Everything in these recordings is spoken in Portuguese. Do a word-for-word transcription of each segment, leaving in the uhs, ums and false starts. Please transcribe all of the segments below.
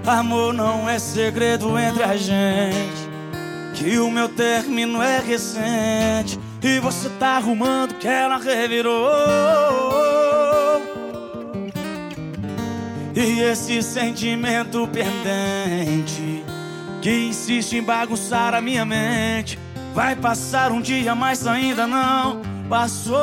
Amor não é segredo entre a gente, que o meu término é recente e você tá arrumando que ela revirou. E esse sentimento pendente que insiste em bagunçar a minha mente vai passar um dia, mas ainda não passou.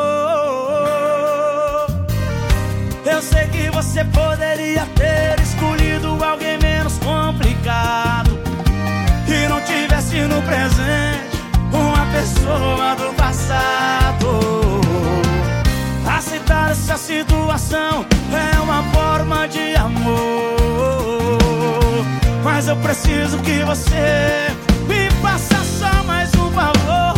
Eu sei que você poderia ter escolhido alguém menos complicado, que não tivesse no presente uma pessoa do passado. Aceitar essa situação é uma forma de amor, mas eu preciso que você me faça só mais um favor.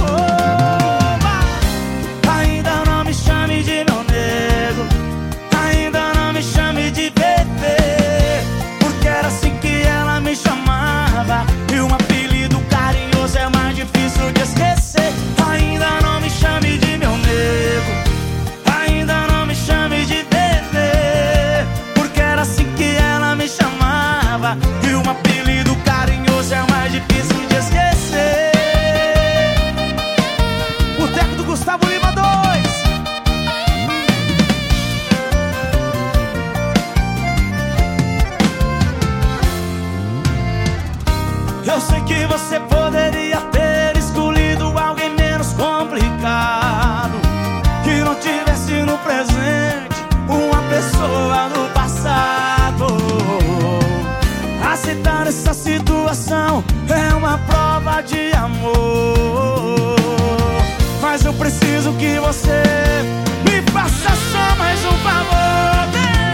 Ainda não me chame de meu nego, ainda não me chame de bebê, porque era assim que ela me chamava, e um apelido carinhoso é mais difícil de esquecer. Ainda não me chame de meu nego, ainda não me chame de bebê, porque era assim que ela me chamava, e um apelido carinhoso é mais difícil de esquecer. Boteco do Gustavo Lima dois. Eu sei que você poderia ter escolhido alguém menos complicado, que não tivesse no presente uma pessoa do passado. Aceitar essa situação é uma prova de amor, mas eu preciso que você me faça só mais um favor.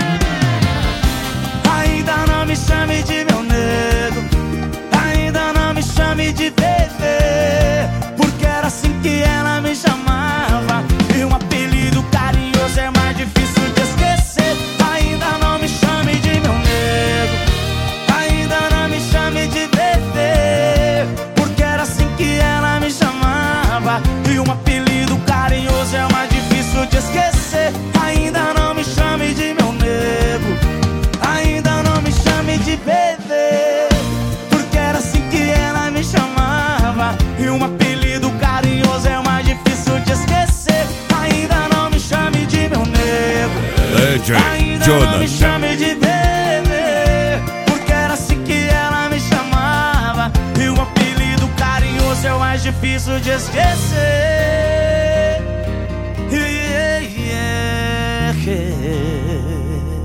Ainda não me chame de meu nego, ainda não me chame de bebê, porque era assim que ela me chamava, e um apelido carinhoso é mais difícil de esquecer. Ainda não me chame de meu nego, ainda não me chame de bebê, porque era assim que ela me chamava, e um apelido carinhoso é mais difícil de esquecer. Ainda não me chame de meu nego, ainda não me chame de bebê, porque era assim que ela me chamava, e um apelido carinhoso é mais difícil de esquecer. Ainda não me chame de meu nego, ainda não me chame de bebê, porque era assim que ela me chamava, e um apelido carinhoso é o mais difícil de esquecer. Yeah, yeah, yeah.